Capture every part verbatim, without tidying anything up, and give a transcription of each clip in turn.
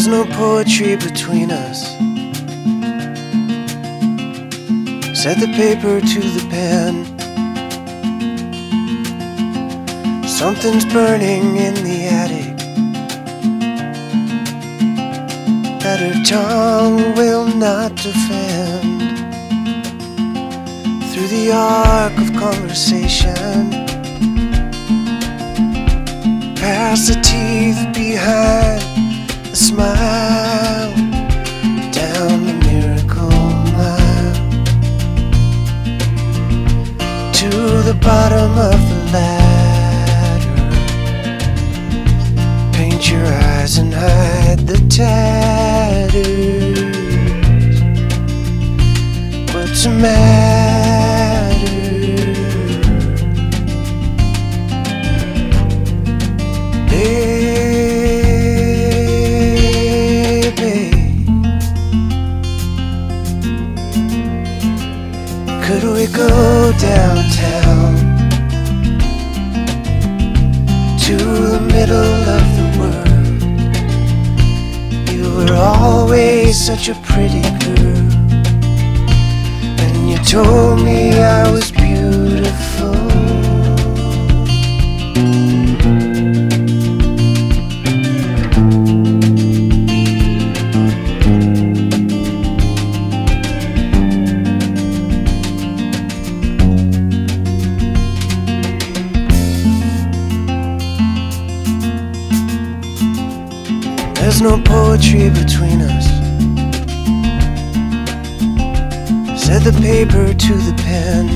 There's no poetry between us. Set the paper to the pen. Something's burning in the attic that her tongue will not defend. Through the arc of conversation, past the teeth, behind the smile, down the miracle mile, to the bottom of the ladder. Paint your eyes and hide the tatters. What's the matter? Could we go downtown to the middle of the world? You were always such a pretty girl, and you told me I was beautiful. There's no poetry between us. Set the paper to the pen,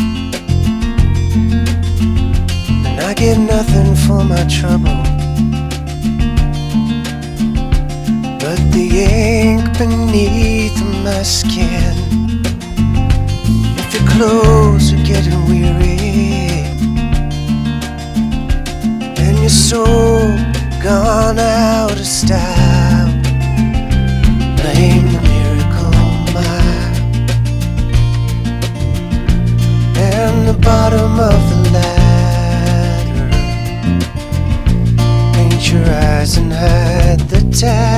and I get nothing for my trouble but the ink beneath my skin. If your clothes are getting weary and your soul gone out of style, blame the miracle mile and the bottom of the ladder. Paint your eyes and hide the tag.